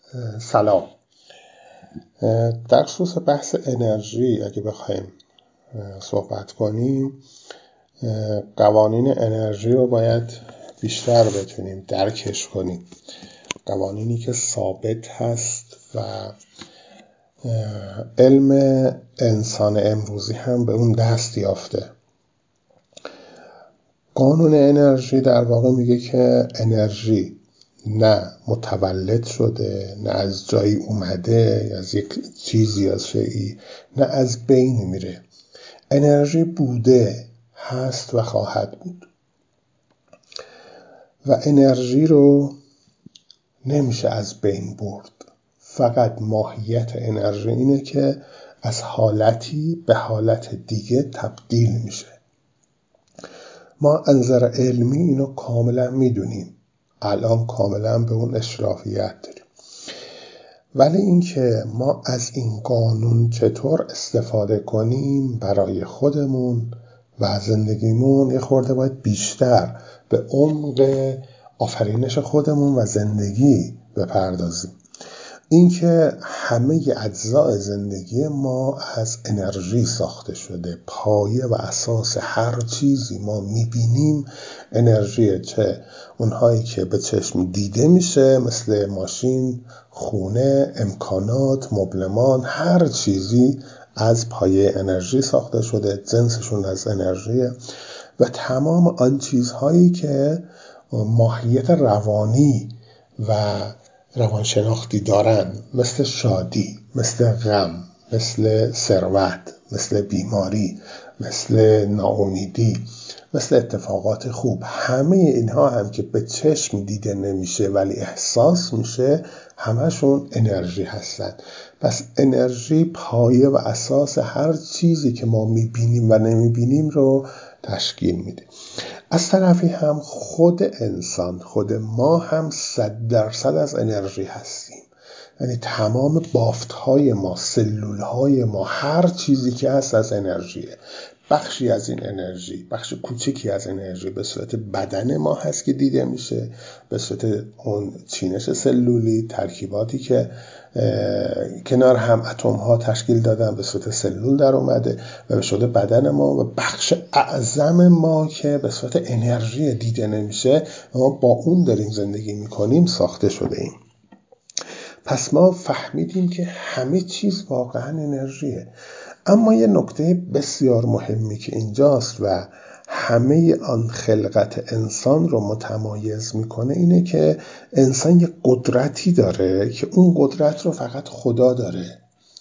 سلام. در خصوص بحث انرژی اگه بخوایم صحبت کنیم، قوانین انرژی رو باید بیشتر بتونیم درکش کنیم. قوانینی که ثابت هست و علم انسان امروزی هم به اون دست یافته. قانون انرژی در واقع میگه که انرژی نه متولد شده، نه از جایی اومده، از یک چیزی از شیئی، نه از بین میره. انرژی بوده، هست و خواهد بود و انرژی رو نمیشه از بین برد. فقط ماهیت انرژی اینه که از حالتی به حالت دیگه تبدیل میشه. ما از نظر علمی اینو کاملا میدونیم، الان کاملا به اون اشرافیت داریم، ولی اینکه ما از این قانون چطور استفاده کنیم برای خودمون و زندگیمون یه خورده باید بیشتر به عمق آفرینش خودمون و زندگی بپردازیم. اینکه همه اجزای زندگی ما از انرژی ساخته شده، پایه و اساس هر چیزی ما میبینیم انرژیه، چه اونهایی که به چشم دیده میشه مثل ماشین، خونه، امکانات، مبلمان، هر چیزی از پایه انرژی ساخته شده، جنسشون از انرژیه و تمام آن چیزهایی که ماهیت روانی و روانشناختی دارن، مثل شادی، مثل غم، مثل ثروت، مثل بیماری، مثل ناامیدی، مثل اتفاقات خوب، همه اینها هم که به چشم دیده نمیشه ولی احساس میشه، همشون انرژی هستن. پس انرژی پایه و اساس هر چیزی که ما میبینیم و نمیبینیم رو تشکیل میده. از طرفی هم خود انسان، خود ما هم 100% از انرژی هستیم. یعنی تمام بافت‌های ما، سلول‌های ما، هر چیزی که هست از انرژیه. بخشی از این انرژی، بخش کوچکی از انرژی به صورت بدن ما هست که دیده میشه، به صورت اون چینش سلولی، ترکیباتی که کنار هم اتم ها تشکیل دادن به صورت سلول در اومده و به صورت بدن ما، و بخش اعظم ما که به صورت انرژی دیده نمیشه، ما با اون داریم زندگی میکنیم، ساخته شده ایم. پس ما فهمیدیم که همه چیز واقعا انرژیه. اما یه نکته بسیار مهمی که اینجاست و همه آن خلقت انسان رو متمایز میکنه اینه که انسان یه قدرتی داره که اون قدرت رو فقط خدا داره.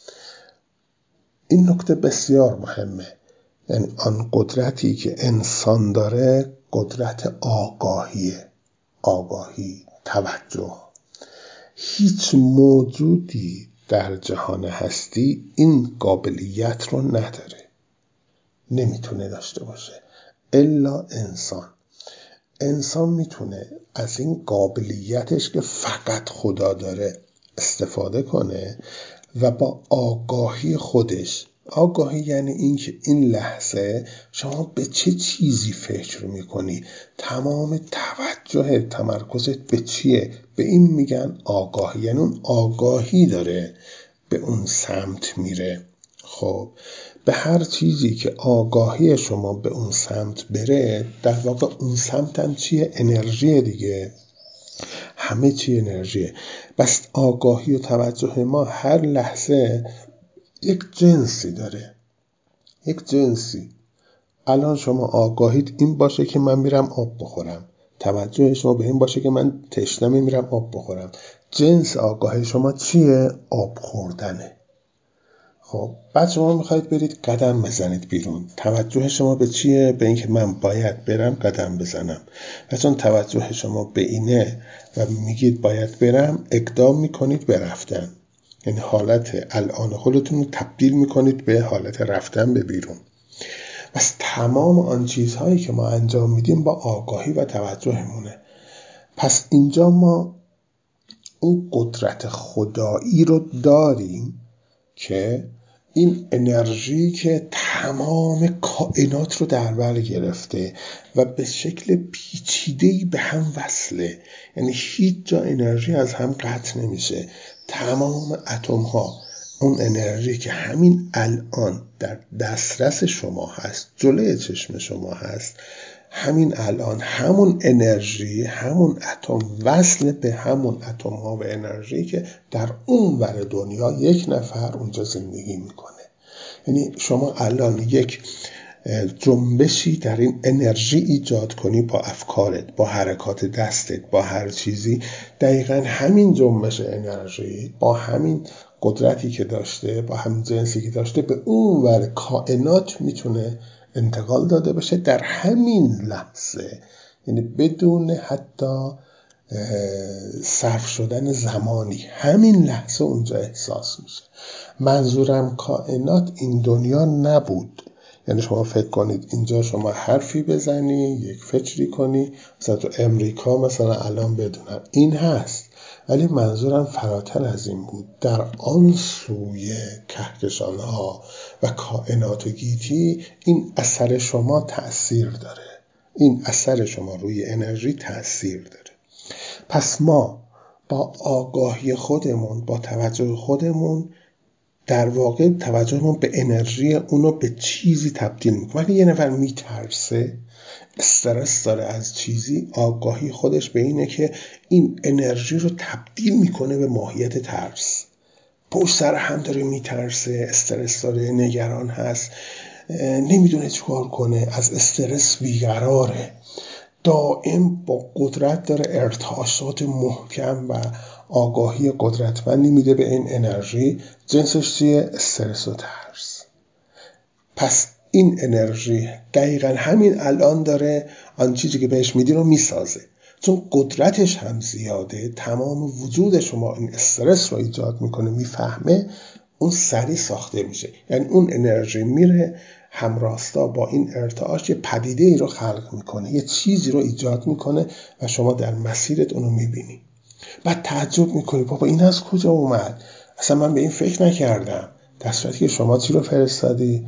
این نکته بسیار مهمه. یعنی آن قدرتی که انسان داره قدرت آگاهیه. آگاهی، توجه. هیچ موجودی در جهان هستی این قابلیت رو نداره، نمیتونه داشته باشه الا انسان. انسان میتونه از این قابلیتش که فقط خدا داره استفاده کنه و با آگاهی خودش، آگاهی یعنی این که این لحظه شما به چه چیزی فکر میکنی، تمام توجه تمرکزت به چیه، به این میگن آگاهی. یعنی اون آگاهی داره به اون سمت میره. خب به هر چیزی که آگاهی شما به اون سمت بره، در واقع اون سمت هم چیه؟ انرژی دیگه. همه چی انرژیه. بس آگاهی و توجه ما هر لحظه یک جنسی داره، یک جنسی. الان شما آگاهیت این باشه که من میرم آب بخورم، توجه شما به این باشه که من تشنمه میرم آب بخورم. جنس آگاهی شما چیه؟ آب خوردنه. خب بعد شما میخواید برید قدم بزنید بیرون، توجه شما به چیه؟ به این که من باید برم قدم بزنم. و چون توجه شما به اینه و میگید باید برم، اقدام میکنید به رفتن. یعنی حالت الان خودتون رو تبدیل میکنید به حالت رفتن به بیرون. بس تمام آن چیزهایی که ما انجام میدیم با آگاهی و توجهمونه. پس اینجا ما اون قدرت خدایی رو داریم که این انرژی که تمام کائنات رو در بر گرفته و به شکل پیچیده‌ای به هم وصله، یعنی هیچ جا انرژی از هم قطع نمیشه. تمام اتم ها اون انرژی که همین الان در دسترس شما هست، جلوی چشم شما هست، همین الان همون انرژی، همون اتم وصل به همون اتم ها و انرژی که در اون ور دنیا یک نفر اونجا زندگی میکنه. یعنی شما الان یک جنبشی در این انرژی ایجاد کنی با افکارت، با حرکات دستت، با هر چیزی، دقیقا همین جنبش انرژی با همین قدرتی که داشته، با همین جنسی که داشته، به اون ور کائنات میتونه انتقال داده بشه در همین لحظه، یعنی بدون حتی صرف شدن زمانی، همین لحظه اونجا احساس میشه. منظورم کائنات این دنیا نبود. یعنی شما فکر کنید اینجا شما حرفی بزنی، یک فکری کنی، مثلا تو امریکا مثلا الان بدونم این هست، ولی منظورم فراتر از این بود. در آن سوی کهکشان ها و کائنات گیتی این اثر شما تأثیر داره، این اثر شما روی انرژی تأثیر داره. پس ما با آگاهی خودمون، با توجه خودمون، در واقع توجهمون به انرژی اونو به چیزی تبدیل میکنه. وقتی یه نفر میترسه، استرس داره از چیزی، آگاهی خودش به اینه که این انرژی رو تبدیل میکنه به ماهیت ترس. پشت سر هم داره میترسه، استرس داره، نگران هست، نمیدونه چیکار کنه، از استرس بیقراره، دائم با قدرت داره ارتعاشات محکم و آگاهی قدرتمندی میده به این انرژی. جنسش چیه؟ استرس و ترس. پس این انرژی دقیقا همین الان داره آن چیزی که بهش میدی رو میسازه، چون قدرتش هم زیاده، تمام وجود شما این استرس رو ایجاد میکنه، میفهمه، اون سریع ساخته میشه. یعنی اون انرژی میره همراستا با این ارتعاش یه پدیده ای رو خلق میکنه، یه چیزی رو ایجاد میکنه و شما در مسیرت اونو میبینی. بعد تعجب میکنی بابا این از کجا اومد؟ اصلا من به این فکر نکردم. در صورتی که شما چی رو فرستادی؟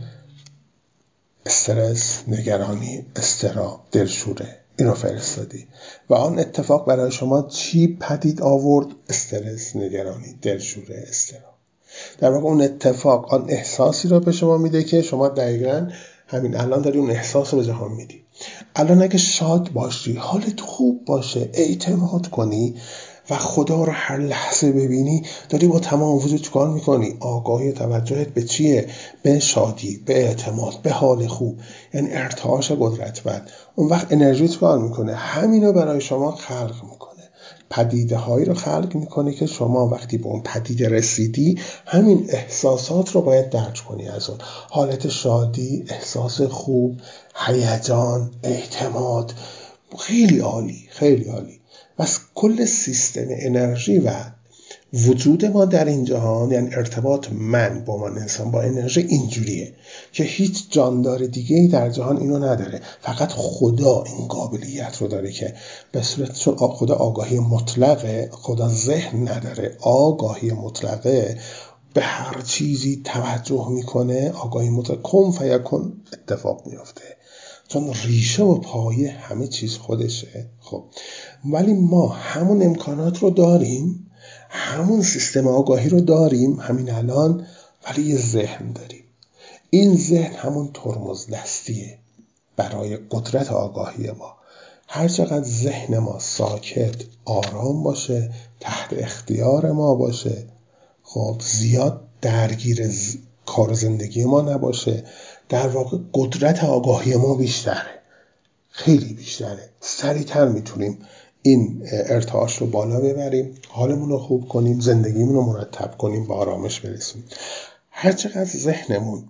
استرس، نگرانی، اضطراب، دلشوره، این رو فرستادی و آن اتفاق برای شما چی پدید آورد؟ استرس، نگرانی، دلشوره، اضطراب. در واقع اون اتفاق آن احساسی رو به شما میده که شما دقیقاً همین الان داری اون احساس رو به جهان میدی. الان اگه شاد باشی، حالت خوب باشه، اعتماد کنی و خدا رو هر لحظه ببینی، داری با تمام وجود چیکار میکنی؟ آگاهی توجهت به چیه؟ به شادی، به اعتماد، به حال خوب، یعنی ارتعاش قدرتمند. اون وقت انرژی چیکار میکنه؟ همینو برای شما خلق میکنه، پدیده هایی رو خلق میکنه که شما وقتی به اون پدیده رسیدی، همین احساسات رو باید درک کنی. از اون حالت شادی، احساس خوب، هیجان، اعتماد، خیلی عالی، خیلی عالی. پس کل سیستم انرژی و وجود ما در این جهان، یعنی ارتباط من با من انسان با انرژی اینجوریه که هیچ جاندار دیگه‌ای در جهان اینو نداره. فقط خدا این قابلیت رو داره که به صورت، چون خدا آگاهی مطلقه، خدا ذهن نداره، آگاهی مطلقه، به هر چیزی توجه میکنه، آگاهی مطلق، کن فیکون اتفاق میفته، چون ریشه و پایه همه چیز خودشه. خب ولی ما همون امکانات رو داریم، همون سیستم آگاهی رو داریم همین الان، ولی یه ذهن داریم. این ذهن همون ترمز دستیه برای قدرت آگاهی ما. هر چقدر ذهن ما ساکت، آرام باشه، تحت اختیار ما باشه، خب زیاد درگیر کار زندگی ما نباشه، در واقع قدرت آگاهی ما بیشتره، خیلی بیشتره. سریعتر میتونیم این ارتعاش رو بالا ببریم، حالمون رو خوب کنیم، زندگیمون رو مرتب کنیم، به آرامش برسیم. هر چقدر ذهنمون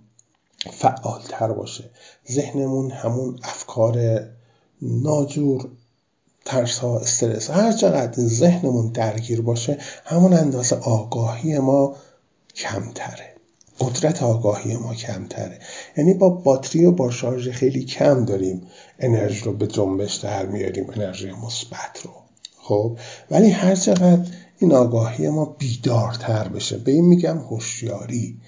فعالتر باشه، ذهنمون همون افکار ناجور، ترس ها، استرس، هر چقدر ذهنمون درگیر باشه، همون اندازه آگاهی ما کمتره، قدرت آگاهی ما کمتره. یعنی با باتری و با شارژ خیلی کم داریم انرژی رو به جنبش در میاریم، انرژی مثبت رو. خب ولی هر چقدر این آگاهی ما بیدارتر بشه، به این میگم هوشیاری،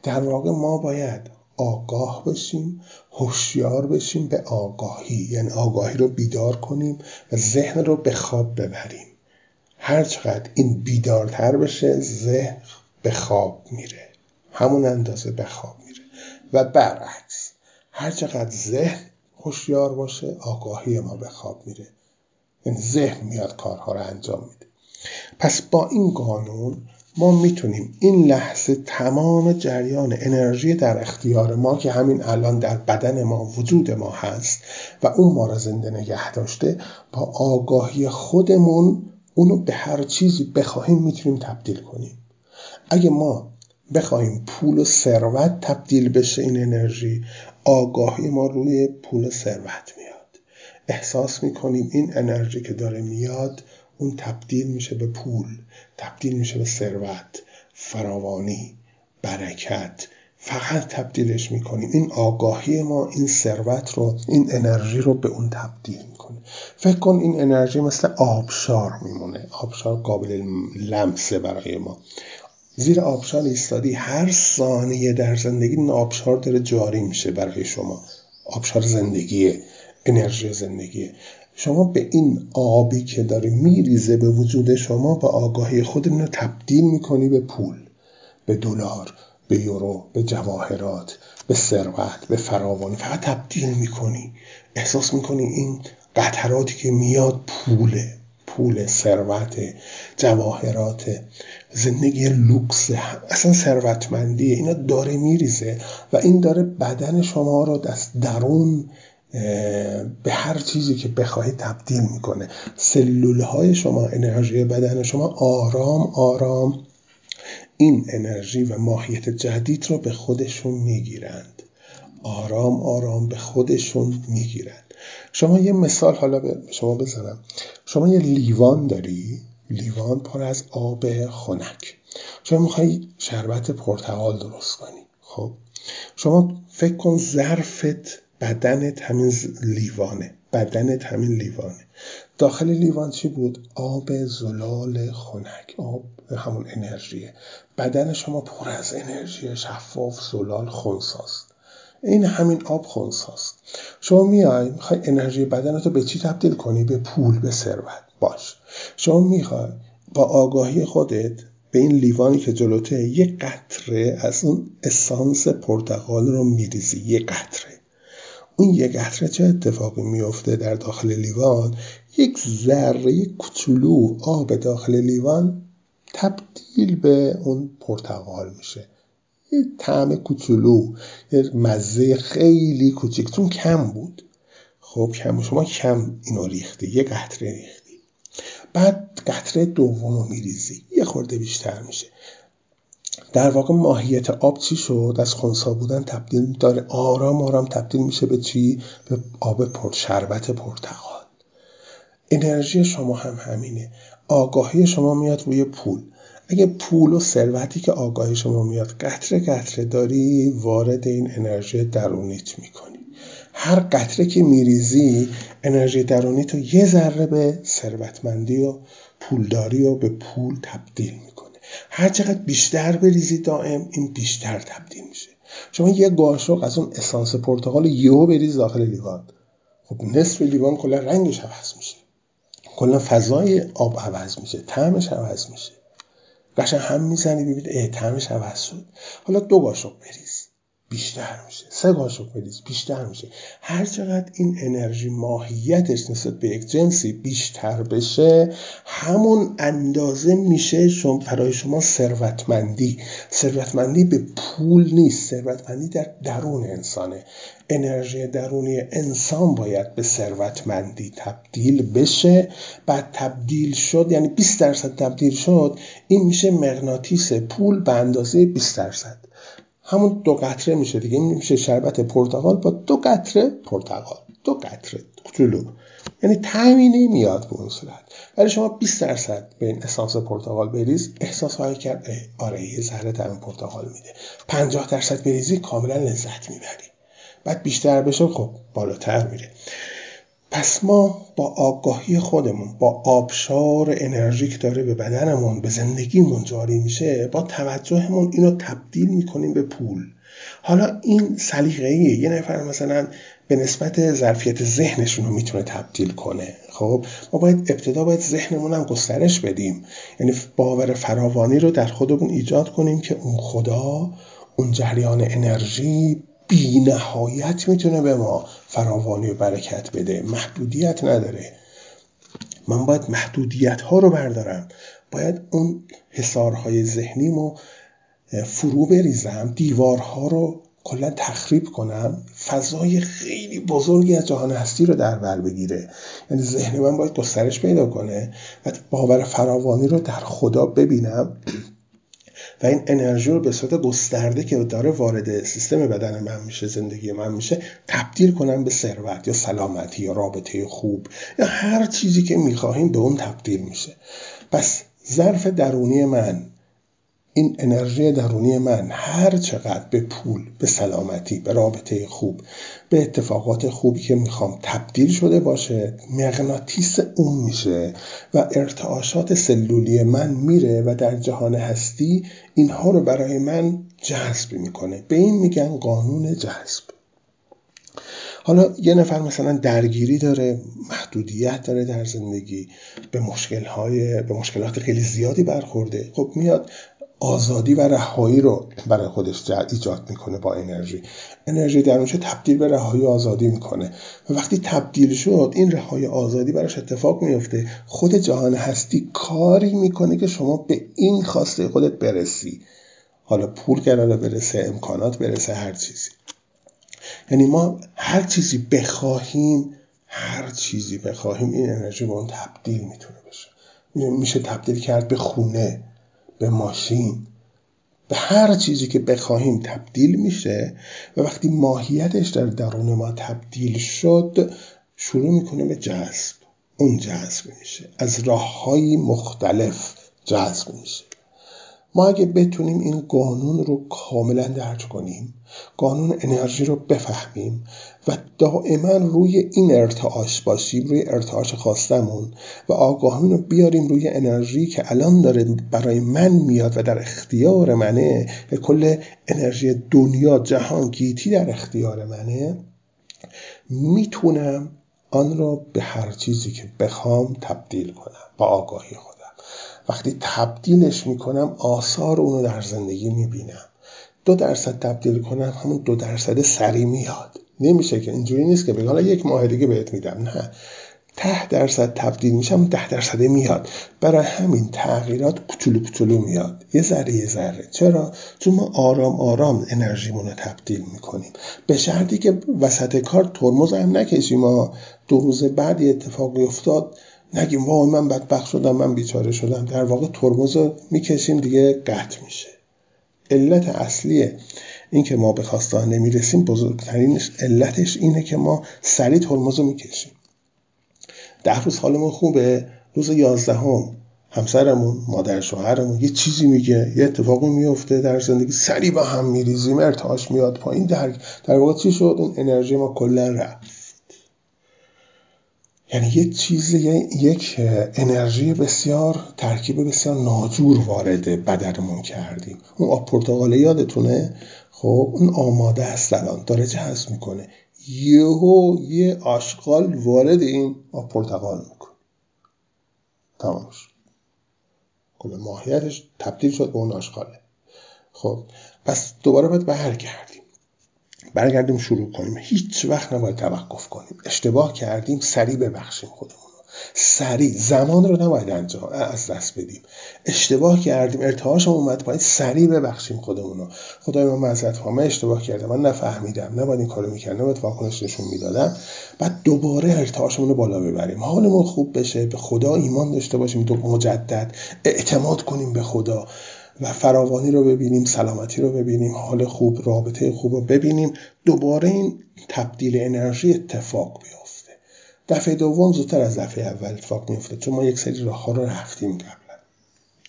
در واقع ما باید آگاه بشیم، هوشیار بشیم به آگاهی، یعنی آگاهی رو بیدار کنیم و ذهن رو به خواب ببریم. هر چقدر این بیدارتر بشه ذهن به خواب میره، همون اندازه به خواب میره و برعکس، هر چقدر ذهن هوشیار باشه آگاهی ما به خواب میره، این ذهن میاد کارها رو انجام میده. پس با این قانون ما میتونیم این لحظه تمام جریان انرژی در اختیار ما که همین الان در بدن ما وجود ما هست و اون ما را زنده نگه داشته، با آگاهی خودمون اونو به هر چیزی بخواهیم میتونیم تبدیل کنیم. اگه ما بخواهیم پول و ثروت تبدیل بشه این انرژی، آگاهی ما روی پول و ثروت میاد، احساس میکنیم این انرژی که داره میاد اون تبدیل میشه به پول، تبدیل میشه به ثروت، فراوانی، برکت. فقط تبدیلش میکنیم، این آگاهی ما این ثروت رو، این انرژی رو به اون تبدیل میکنه. فکر کن این انرژی مثل آبشار میمونه، آبشار قابل لمسه برای ما. زیر آبشار ایستادی، هر ثانیه در زندگی این آبشار داره جاری میشه برای شما، آبشار زندگیه، انرژی زندگیه. شما به این آبی که داره میریزه به وجود شما با آگاهی خود اینو تبدیل میکنی به پول، به دلار، به یورو، به جواهرات، به ثروت، به فراوانی. فقط تبدیل میکنی، احساس میکنی این قطراتی که میاد پوله، پول، ثروت، جواهرات، زندگی لوکس، اصلا ثروتمندی، اینا داره میریزه و این داره بدن شما رو از درون به هر چیزی که بخواهید تبدیل میکنه. سلولهای شما، انرژی بدن شما آرام آرام این انرژی و ماهیت جدید رو به خودشون میگیرند، آرام آرام به خودشون میگیرند. شما یه مثال حالا به شما بزنم. شما یه لیوان داری، لیوان پر از آب خنک. شما میخوایی شربت پرتقال درست کنی. خب شما فکر کن ظرفت، بدنت همین لیوانه، بدنت همین لیوانه. داخل لیوان چی بود؟ آب زلال خنک، آب همون انرژیه. بدن شما پر از انرژی، شفاف، زلال، خنثیست. این همین آب خنثیست. شما میخوای انرژی بدنتو به چی تبدیل کنی؟ به پول، به ثروت. باش، شما میخوای با آگاهی خودت به این لیوانی که جلوته یک قطره از اون اسانس پرتقال رو میریزی، یک قطره. اون یک قطره چه اتفاقی میفته در داخل لیوان؟ یک ذره کوچولو آب داخل لیوان تبدیل به اون پرتقال میشه. یه طعم کوچولو، یه مزه خیلی کوچیک، چون کم بود. خب کم، شما کم اینو ریختی، یه قطره ریختی، بعد قطره دومو میریزی، یه خورده بیشتر میشه. در واقع ماهیت آب چی شد؟ از خنثی بودن تبدیل داره آرام آرام تبدیل میشه به چی؟ به آب شربت پرتقال. انرژی شما هم همینه. آگاهی شما میاد روی پول. اگه پول و ثروتی که آگاهی شما میاد قطره قطره داری، وارد این انرژی درونیت میکنی. هر قطره که میریزی انرژی درونیت رو یه ذره به ثروتمندی و پولداری و به پول تبدیل میکنه. هر چقدر بیشتر بریزی دائم این بیشتر تبدیل میشه. شما یه قاشق از اون اسانس پرتقال یهو بریز داخل لیوان، خب نصف لیوان کلا رنگش عوض میشه، کلا فضای آب عوض میشه، طعمش عوض میشه. قشنگ هم میزنی ببین طعمش عوض شد. حالا 2 قاشق بریز، بیشتر میشه. 3 قاشق بریز، بیشتر میشه. هر چقدر این انرژی ماهیتش نسبت به یک جنسی بیشتر بشه، همون اندازه میشه برای شما ثروتمندی. ثروتمندی به پول نیست، ثروتمندی در درون انسانه. انرژی درونی انسان باید به ثروتمندی تبدیل بشه. بعد تبدیل شد، یعنی 20% تبدیل شد، این میشه مغناطیس پول به اندازه 20%. همون 2 قطره میشه دیگه، این میشه شربت پرتقال با 2 قطره پرتقال، 2 قطره کوچولو، یعنی طعمی نمیاد به اون صورت. برای شما 20% به این اسانس پرتقال بریز، احساس خواهی کرد آره یه ذره طعم پرتقال میده. 50% بریزی کاملا لذت میبری. بعد بیشتر بشه، خب بالاتر میره. پس ما با آگاهی خودمون، با آبشار انرژی که داره به بدنمون، به زندگیمون جاری میشه، با توجهمون اینو تبدیل میکنیم به پول. حالا این سلیقه‌ایه. یه نفر مثلا به نسبت ظرفیت ذهنشون رو میتونه تبدیل کنه. خب ما باید ذهنمون هم گسترش بدیم، یعنی باور فراوانی رو در خودمون ایجاد کنیم که اون خدا، اون جریان انرژی بی نهایت میتونه به ما فراوانی و برکت بده، محدودیت نداره. من باید محدودیت ها رو بردارم، باید اون حصارهای ذهنیمو فرو بریزم، دیوارها رو کلا تخریب کنم، فضای خیلی بزرگی از جهان هستی رو در بر بگیره. یعنی ذهن من باید گسترش پیدا کنه و باور فراوانی رو در خدا ببینم و این انرژی رو به صورت گسترده که داره وارد سیستم بدن من میشه، زندگی من میشه، تبدیل کنم به ثروت یا سلامتی یا رابطه خوب یا هر چیزی که میخواهیم به اون تبدیل میشه. پس ظرف درونی من، این انرژی درونی من هر چقدر به پول، به سلامتی، به رابطه خوب، به اتفاقات خوبی که میخوام تبدیل شده باشه، مغناطیس اون میشه و ارتعاشات سلولی من میره و در جهان هستی اینها رو برای من جذب میکنه. به این میگن قانون جذب. حالا یه نفر مثلا درگیری داره، محدودیت داره در زندگی، به مشکلات خیلی زیادی برخورده. خب میاد آزادی و رهایی رو برای خودش ایجاد میکنه با انرژی درونش تبدیل به رهایی آزادی میکنه و وقتی تبدیل شد این رهایی آزادی براش اتفاق میفته. خود جهان هستی کاری میکنه که شما به این خواسته خودت برسی. حالا پول قراره برسه، امکانات برسه، هر چیزی. یعنی ما هر چیزی بخواهیم این انرژی به اون تبدیل میتونه بشه. میشه تبدیل کرد به خونه، به ماشین، به هر چیزی که بخواهیم تبدیل میشه و وقتی ماهیتش در درون ما تبدیل شد شروع میکنه به جذب. اون جذب میشه، از راه‌های مختلف جذب میشه. ما اگه بتونیم این قانون رو کاملا درک کنیم، قانون انرژی رو بفهمیم و دائما روی این ارتعاش باشیم، روی ارتعاش خواستمون و آگاهی رو بیاریم روی انرژی که الان داره برای من میاد و در اختیار منه، که کل انرژی دنیا، جهان، گیتی در اختیار منه، میتونم آن رو به هر چیزی که بخوام تبدیل کنم با آگاهی خودم. وقتی تبدیلش میکنم آثار اونو در زندگی میبینم. 2% تبدیل کنم همون 2% سری میاد. نمیشه که اینجوری نیست که بگم حالا 1 ماه دیگه بهت میدم. نه، 10% تبدیل میشم 10% میاد. برای همین تغییرات کوچولو میاد، یه ذره. چرا؟ چون ما آرام آرام انرژیمون رو تبدیل میکنیم، به شرطی که وسط کار ترمز هم نکشیم. ما 2 روز بعد یه اتفاقی افتاد نگیم وای من بدبخت شدم، من بیچاره شدم. در واقع ترمز رو میکشیم دیگه قطع میشه. علت اصلی این که ما به خواسته نمیرسیم، بزرگترین علتش اینه که ما سریع ترمز رو میکشیم. 10 روز حالمون خوبه، روز 11 همسرمون، مادر شوهرمون یه چیزی میگه، یه اتفاقی میفته در زندگی، سریع با هم میریزیم، ارتعاش میاد پایین. در واقع چی شد؟ اون انرژی ما کلا رفت. یعنی یک انرژی بسیار، ترکیب بسیار ناجور وارد بدنمون کردیم. اون آب پرتقاله یادتونه؟ خب اون آماده است، الان داره جذب میکنه. یه آشغال وارد این آب پرتقال میکنه، تمام شد، کل ماهیتش تبدیل شد به اون آشغاله. خب پس دوباره باید برگردیم شروع کنیم. هیچ وقت نباید توقف کنیم. اشتباه کردیم سریع ببخشیم خودمون، سریع، زمان رو نباید از دست بدیم. اشتباه کردیم، ارتعاشم اومد پایین، سریع ببخشیم خودمون. خدای من معذرت خواهم، من اشتباه کردم، من نفهمیدم، نباید این کارو میکردم، نباید واکنش نشون میدادم. بعد دوباره ارتعاشمون رو بالا ببریم، حالمون خوب بشه، به خدا ایمان داشته باشیم، مجدد اعتماد کنیم به خدا و فراوانی رو ببینیم، سلامتی رو ببینیم، حال خوب، رابطه خوب رو ببینیم. دوباره این تبدیل انرژی اتفاق بیفته. دفعه دوم زودتر از دفعه اول اتفاق میفته، چون ما یک سری راه‌ها رو رفتیم قبلا.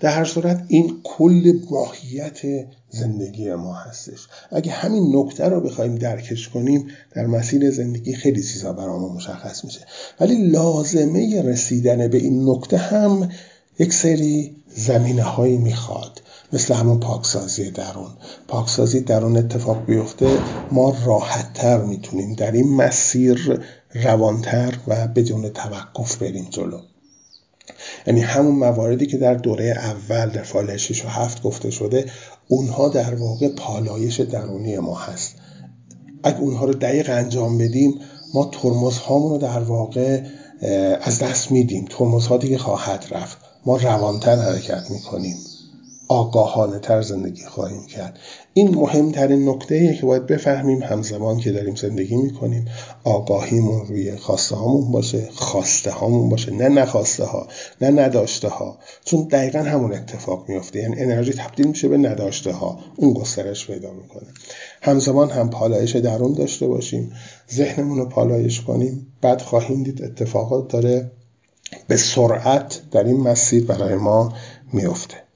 در هر صورت این کل ماهیت زندگی ما هستش. اگه همین نکته رو بخوایم درکش کنیم در مسیر زندگی خیلی چیزا برامون مشخص میشه. ولی لازمه رسیدن به این نکته هم یک سری زمینه‌هایی میخواد، مثل همون پاکسازی درون اتفاق بیفته، ما راحت‌تر میتونیم در این مسیر روانتر و بدون توقف بریم جلو. یعنی همون مواردی که در دوره اول در فایل 6 و 7 گفته شده، اونها در واقع پالایش درونی ما هست. اگه اونها رو دقیق انجام بدیم، ما ترمزهامون رو در واقع از دست میدیم. ترمزها دیگه خواهد رفت. ما روانتر حرکت میکنیم، آگاهانه تر زندگی خواهیم کرد. این مهمترین نکته‌ایه که باید بفهمیم همزمان که داریم زندگی میکنیم. آگاهیمون روی خواسته هامون باشه، خواسته هامون باشه، نه نخواسته ها، نه نداشته ها. چون دقیقا همون اتفاق میفته، یعنی انرژی تبدیل میشه به نداشته ها، اون گسترش پیدا میکنه. همزمان هم پالایش درون داشته باشیم، ذهنمون رو پالایش کنیم، بعد خواهیم دید اتفاقات داره به سرعت در این مسیر برای ما میفته.